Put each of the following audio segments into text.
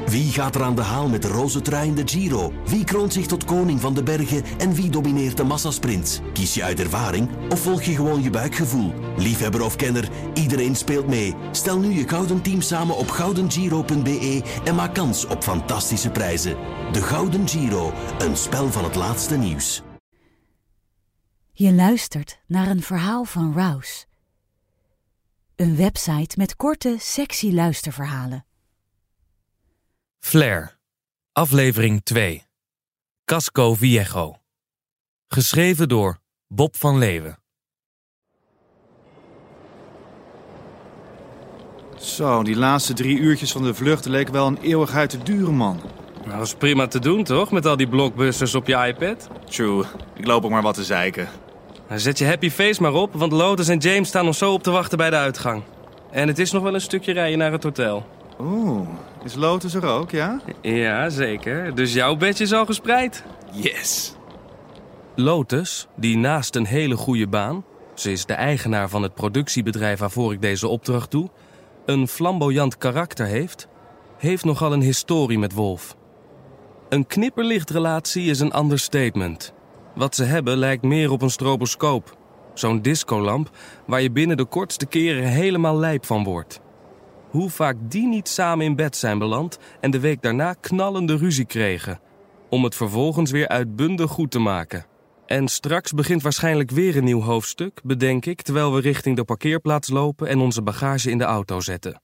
Wie gaat er aan de haal met de roze trui in de Giro? Wie kroont zich tot koning van de bergen en wie domineert de massasprints? Kies je uit ervaring of volg je gewoon je buikgevoel? Liefhebber of kenner, iedereen speelt mee. Stel nu je Gouden Team samen op goudengiro.be en maak kans op fantastische prijzen. De Gouden Giro, een spel van het laatste nieuws. Je luistert naar een verhaal van Rouse. Een website met korte, sexy luisterverhalen. Flair, aflevering 2. Casco Viejo. Geschreven door Bob van Leeuwen. Zo, die laatste 3 uurtjes van de vlucht leken wel een eeuwigheid te duren, man. Nou, dat is prima te doen, toch? Met al die blockbusters op je iPad. True, ik loop ook maar wat te zeiken. Nou, zet je happy face maar op, want Lotus en James staan ons zo op te wachten bij de uitgang. En het is nog wel een stukje rijden naar het hotel. Oeh, is Lotus er ook, ja? Ja, zeker. Dus jouw bedje is al gespreid. Yes! Lotus, die naast een hele goede baan, ze is de eigenaar van het productiebedrijf waarvoor ik deze opdracht doe, een flamboyant karakter heeft nogal een historie met Wolf. Een knipperlichtrelatie is een understatement. Wat ze hebben lijkt meer op een stroboscoop. Zo'n discolamp waar je binnen de kortste keren helemaal lijp van wordt. Hoe vaak die niet samen in bed zijn beland en de week daarna knallende ruzie kregen. Om het vervolgens weer uitbundig goed te maken. En straks begint waarschijnlijk weer een nieuw hoofdstuk, bedenk ik, terwijl we richting de parkeerplaats lopen en onze bagage in de auto zetten.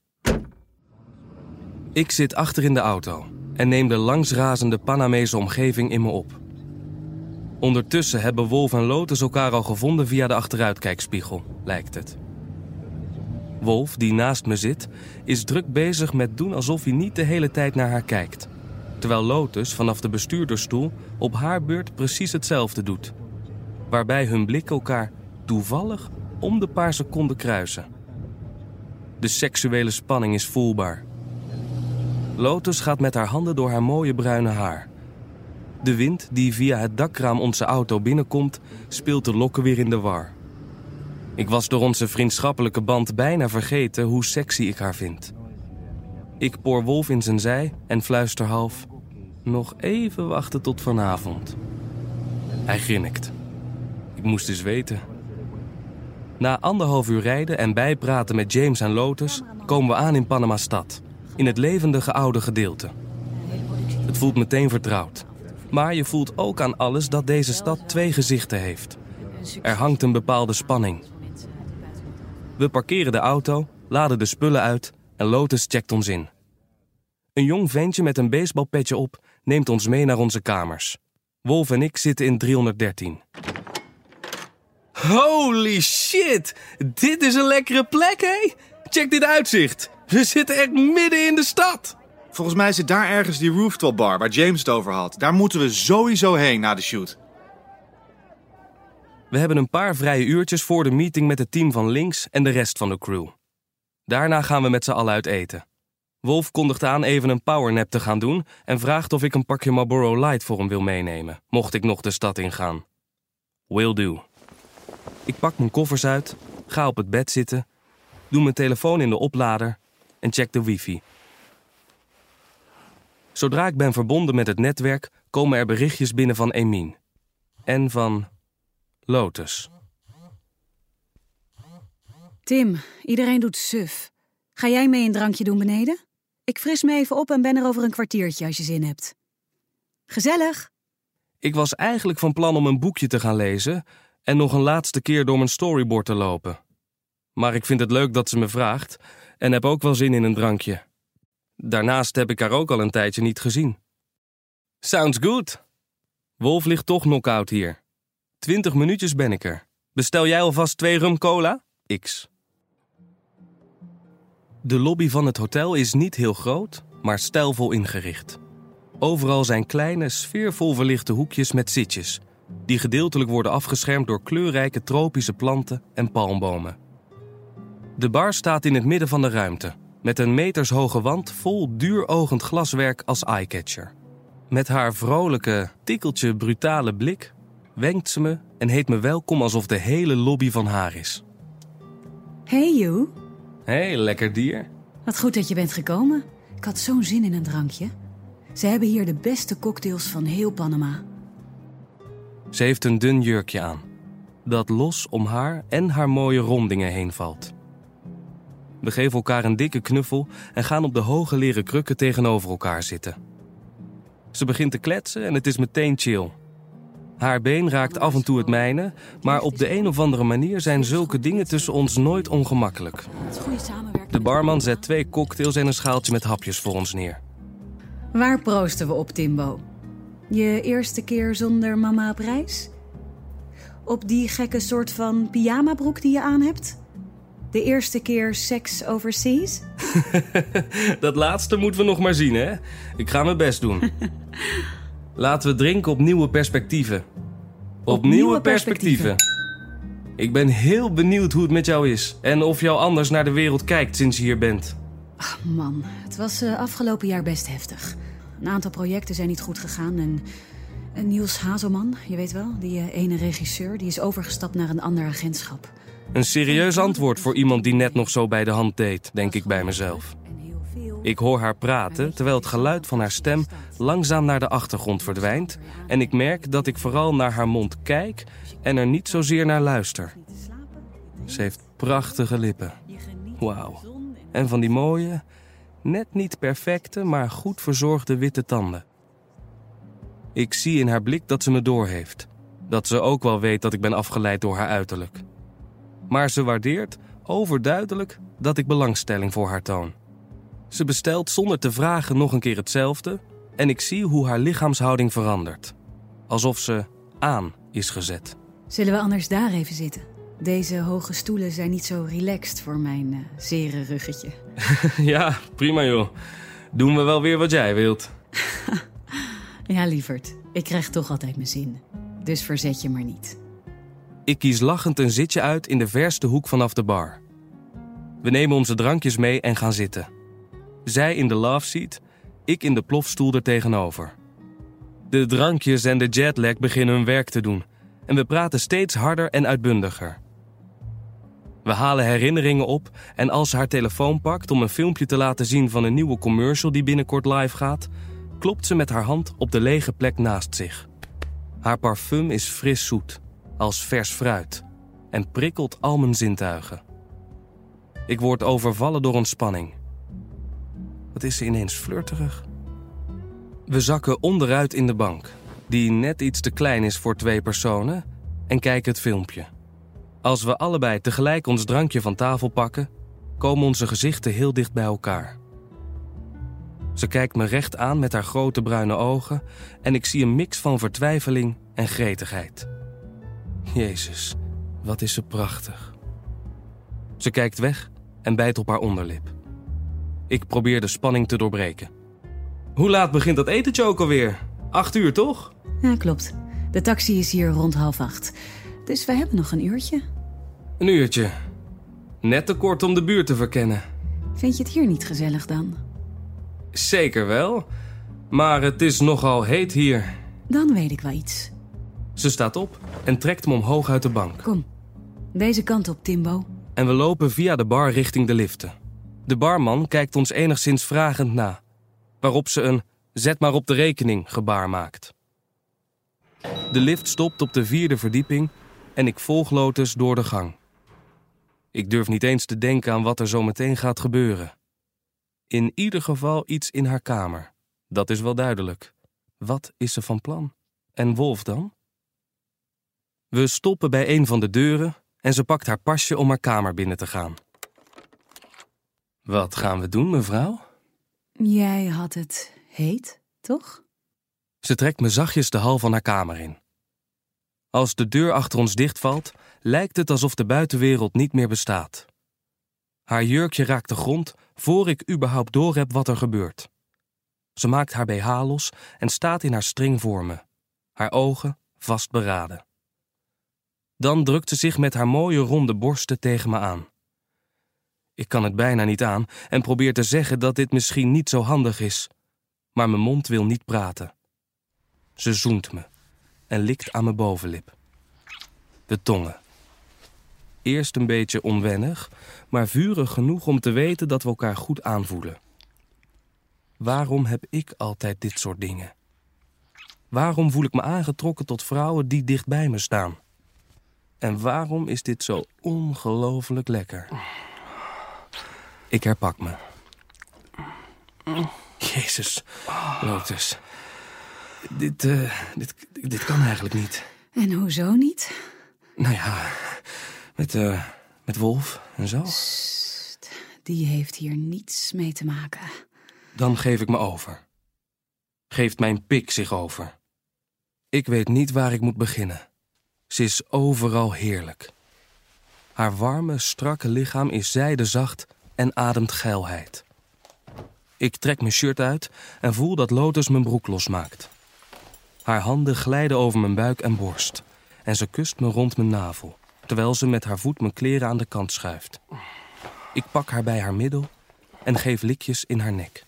Ik zit achter in de auto en neem de langsrazende Panamese omgeving in me op. Ondertussen hebben Wolf en Lotus elkaar al gevonden via de achteruitkijkspiegel, lijkt het. Wolf, die naast me zit, is druk bezig met doen alsof hij niet de hele tijd naar haar kijkt. Terwijl Lotus vanaf de bestuurdersstoel op haar beurt precies hetzelfde doet. Waarbij hun blikken elkaar toevallig om de paar seconden kruisen. De seksuele spanning is voelbaar. Lotus gaat met haar handen door haar mooie bruine haar. De wind die via het dakraam onze auto binnenkomt, speelt de lokken weer in de war. Ik was door onze vriendschappelijke band bijna vergeten hoe sexy ik haar vind. Ik poor Wolf in zijn zij en fluister half: nog even wachten tot vanavond. Hij grinnikt. Ik moest eens weten. Na 1,5 uur rijden en bijpraten met James en Lotus komen we aan in Panama-stad, in het levendige oude gedeelte. Het voelt meteen vertrouwd. Maar je voelt ook aan alles dat deze stad 2 gezichten heeft. Er hangt een bepaalde spanning. We parkeren de auto, laden de spullen uit en Lotus checkt ons in. Een jong ventje met een baseballpetje op neemt ons mee naar onze kamers. Wolf en ik zitten in 313. Holy shit! Dit is een lekkere plek, hé? Check dit uitzicht. We zitten echt midden in de stad. Volgens mij zit daar ergens die rooftop bar waar James het over had. Daar moeten we sowieso heen na de shoot. We hebben een paar vrije uurtjes voor de meeting met het team van links en de rest van de crew. Daarna gaan we met z'n allen uit eten. Wolf kondigt aan even een powernap te gaan doen en vraagt of ik een pakje Marlboro Light voor hem wil meenemen, mocht ik nog de stad ingaan. Will do. Ik pak mijn koffers uit, ga op het bed zitten, doe mijn telefoon in de oplader en check de wifi. Zodra ik ben verbonden met het netwerk, komen er berichtjes binnen van Emin. En van Lotus. Tim, iedereen doet suf. Ga jij mee een drankje doen beneden? Ik fris me even op en ben er over een kwartiertje als je zin hebt. Gezellig! Ik was eigenlijk van plan om een boekje te gaan lezen en nog een laatste keer door mijn storyboard te lopen. Maar ik vind het leuk dat ze me vraagt en heb ook wel zin in een drankje. Daarnaast heb ik haar ook al een tijdje niet gezien. Sounds good. Wolf ligt toch knock-out hier. 20 minuutjes ben ik er. Bestel jij alvast 2 rum cola? X. De lobby van het hotel is niet heel groot, maar stijlvol ingericht. Overal zijn kleine, sfeervol verlichte hoekjes met zitjes, die gedeeltelijk worden afgeschermd door kleurrijke tropische planten en palmbomen. De bar staat in het midden van de ruimte, met een metershoge wand vol duuroogend glaswerk als eyecatcher. Met haar vrolijke, tikkeltje brutale blik wenkt ze me en heet me welkom alsof de hele lobby van haar is. Hey, you. Hey, lekker dier. Wat goed dat je bent gekomen. Ik had zo'n zin in een drankje. Ze hebben hier de beste cocktails van heel Panama. Ze heeft een dun jurkje aan, dat los om haar en haar mooie rondingen heen valt. We geven elkaar een dikke knuffel en gaan op de hoge leren krukken tegenover elkaar zitten. Ze begint te kletsen en het is meteen chill. Haar been raakt af en toe het mijne, maar op de een of andere manier zijn zulke dingen tussen ons nooit ongemakkelijk. De barman zet 2 cocktails en een schaaltje met hapjes voor ons neer. Waar proosten we op, Timbo? Je eerste keer zonder mama op reis? Op die gekke soort van pyjamabroek die je aan hebt? De eerste keer seks overseas? Dat laatste moeten we nog maar zien, hè? Ik ga mijn best doen. Laten we drinken op nieuwe perspectieven. Op nieuwe perspectieven. Ik ben heel benieuwd hoe het met jou is. En of jou anders naar de wereld kijkt sinds je hier bent. Ach man, het was afgelopen jaar best heftig. Een aantal projecten zijn niet goed gegaan. En Niels Hazelman, je weet wel, die ene regisseur, die is overgestapt naar een ander agentschap. Een serieus antwoord voor iemand die net nog zo bij de hand deed, denk ik bij mezelf. Ik hoor haar praten, terwijl het geluid van haar stem langzaam naar de achtergrond verdwijnt. En ik merk dat ik vooral naar haar mond kijk en er niet zozeer naar luister. Ze heeft prachtige lippen. Wauw. En van die mooie, net niet perfecte, maar goed verzorgde witte tanden. Ik zie in haar blik dat ze me doorheeft. Dat ze ook wel weet dat ik ben afgeleid door haar uiterlijk. Maar ze waardeert overduidelijk dat ik belangstelling voor haar toon. Ze bestelt zonder te vragen nog een keer hetzelfde en ik zie hoe haar lichaamshouding verandert. Alsof ze aan is gezet. Zullen we anders daar even zitten? Deze hoge stoelen zijn niet zo relaxed voor mijn zere ruggetje. Ja, prima joh. Doen we wel weer wat jij wilt. Ja, lieverd. Ik krijg toch altijd mijn zin. Dus verzet je maar niet. Ik kies lachend een zitje uit in de verste hoek vanaf de bar. We nemen onze drankjes mee en gaan zitten. Zij in de love seat, ik in de plofstoel er tegenover. De drankjes en de jetlag beginnen hun werk te doen. En we praten steeds harder en uitbundiger. We halen herinneringen op en als ze haar telefoon pakt om een filmpje te laten zien van een nieuwe commercial die binnenkort live gaat, klopt ze met haar hand op de lege plek naast zich. Haar parfum is fris zoet, als vers fruit, en prikkelt al mijn zintuigen. Ik word overvallen door een spanning. Wat is ze ineens flirterig? We zakken onderuit in de bank, die net iets te klein is voor 2 personen, en kijken het filmpje. Als we allebei tegelijk ons drankje van tafel pakken, komen onze gezichten heel dicht bij elkaar. Ze kijkt me recht aan met haar grote bruine ogen en ik zie een mix van vertwijfeling en gretigheid. Jezus, wat is ze prachtig. Ze kijkt weg en bijt op haar onderlip. Ik probeer de spanning te doorbreken. Hoe laat begint dat etentje ook alweer? 8 uur, toch? Ja, klopt. De taxi is hier rond 7:30. Dus we hebben nog een uurtje. Een uurtje. Net te kort om de buurt te verkennen. Vind je het hier niet gezellig dan? Zeker wel. Maar het is nogal heet hier. Dan weet ik wel iets. Ze staat op en trekt me omhoog uit de bank. Kom, deze kant op, Timbo. En we lopen via de bar richting de liften. De barman kijkt ons enigszins vragend na, waarop ze een "zet maar op de rekening" gebaar maakt. De lift stopt op de 4e verdieping en ik volg Lotus door de gang. Ik durf niet eens te denken aan wat er zo meteen gaat gebeuren. In ieder geval iets in haar kamer. Dat is wel duidelijk. Wat is ze van plan? En Wolf dan? We stoppen bij een van de deuren en ze pakt haar pasje om haar kamer binnen te gaan. Wat gaan we doen, mevrouw? Jij had het heet, toch? Ze trekt me zachtjes de hal van haar kamer in. Als de deur achter ons dichtvalt, lijkt het alsof de buitenwereld niet meer bestaat. Haar jurkje raakt de grond voor ik überhaupt doorheb wat er gebeurt. Ze maakt haar BH los en staat in haar string voor me, haar ogen vastberaden. Dan drukt ze zich met haar mooie ronde borsten tegen me aan. Ik kan het bijna niet aan en probeer te zeggen dat dit misschien niet zo handig is, maar mijn mond wil niet praten. Ze zoent me en likt aan mijn bovenlip. We tongen. Eerst een beetje onwennig, maar vurig genoeg om te weten dat we elkaar goed aanvoelen. Waarom heb ik altijd dit soort dingen? Waarom voel ik me aangetrokken tot vrouwen die dicht bij me staan? En waarom is dit zo ongelooflijk lekker? Ik herpak me. Jezus, Lotus. Dit kan eigenlijk niet. En hoezo niet? Nou ja, met Wolf en zo. Sst, die heeft hier niets mee te maken. Dan geef ik me over. Geeft mijn pik zich over. Ik weet niet waar ik moet beginnen. Ze is overal heerlijk. Haar warme, strakke lichaam is zijdezacht en ademt geilheid. Ik trek mijn shirt uit en voel dat Lotus mijn broek losmaakt. Haar handen glijden over mijn buik en borst. En ze kust me rond mijn navel, terwijl ze met haar voet mijn kleren aan de kant schuift. Ik pak haar bij haar middel en geef likjes in haar nek.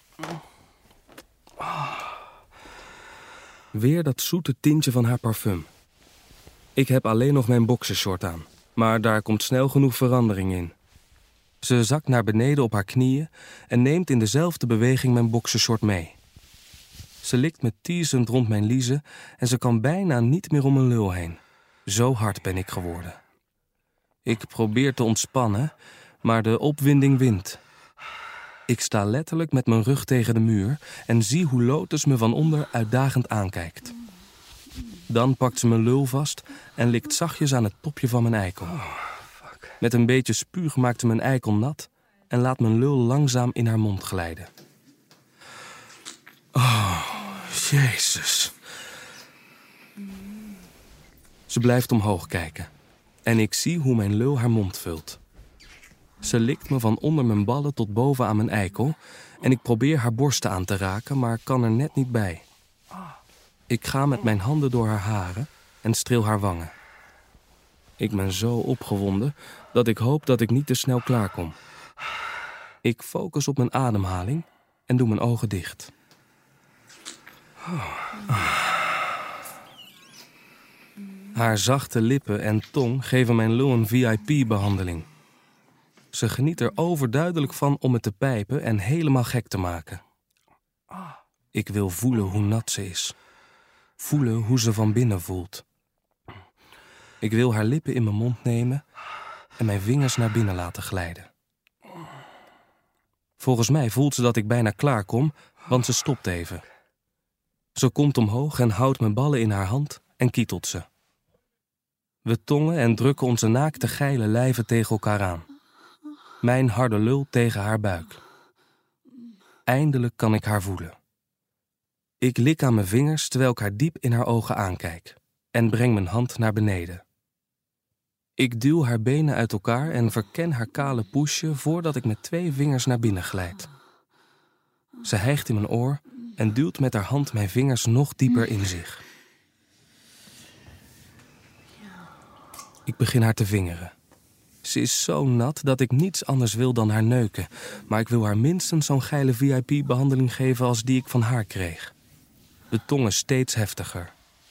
Weer dat zoete tintje van haar parfum. Ik heb alleen nog mijn boxershort aan, maar daar komt snel genoeg verandering in. Ze zakt naar beneden op haar knieën en neemt in dezelfde beweging mijn boxershort mee. Ze likt me teasend rond mijn liezen en ze kan bijna niet meer om mijn lul heen. Zo hard ben ik geworden. Ik probeer te ontspannen, maar de opwinding wint. Ik sta letterlijk met mijn rug tegen de muur en zie hoe Lotus me van onder uitdagend aankijkt. Dan pakt ze mijn lul vast en likt zachtjes aan het topje van mijn eikel. Met een beetje spuug maakt ze mijn eikel nat en laat mijn lul langzaam in haar mond glijden. Oh, Jezus. Ze blijft omhoog kijken en ik zie hoe mijn lul haar mond vult. Ze likt me van onder mijn ballen tot boven aan mijn eikel en ik probeer haar borsten aan te raken, maar kan er net niet bij. Ik ga met mijn handen door haar haren en streel haar wangen. Ik ben zo opgewonden dat ik hoop dat ik niet te snel klaarkom. Ik focus op mijn ademhaling en doe mijn ogen dicht. Haar zachte lippen en tong geven mijn lul een VIP-behandeling. Ze geniet er overduidelijk van om me te pijpen en helemaal gek te maken. Ik wil voelen hoe nat ze is. Voelen hoe ze van binnen voelt. Ik wil haar lippen in mijn mond nemen en mijn vingers naar binnen laten glijden. Volgens mij voelt ze dat ik bijna klaar kom, want ze stopt even. Ze komt omhoog en houdt mijn ballen in haar hand en kietelt ze. We tongen en drukken onze naakte geile lijven tegen elkaar aan. Mijn harde lul tegen haar buik. Eindelijk kan ik haar voelen. Ik lik aan mijn vingers terwijl ik haar diep in haar ogen aankijk en breng mijn hand naar beneden. Ik duw haar benen uit elkaar en verken haar kale poesje voordat ik met 2 vingers naar binnen glijd. Ze hijgt in mijn oor en duwt met haar hand mijn vingers nog dieper in zich. Ik begin haar te vingeren. Ze is zo nat dat ik niets anders wil dan haar neuken, maar ik wil haar minstens zo'n geile VIP-behandeling geven als die ik van haar kreeg. De tongen steeds heftiger.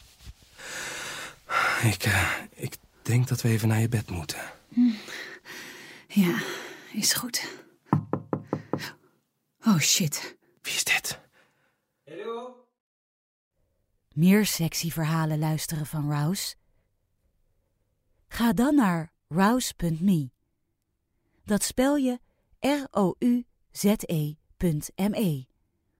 Ik denk dat we even naar je bed moeten. Ja, is goed. Oh shit. Wie is dit? Meer sexy verhalen luisteren van Rouse? Ga dan naar rouse.me. Dat spel je ROUZE.me.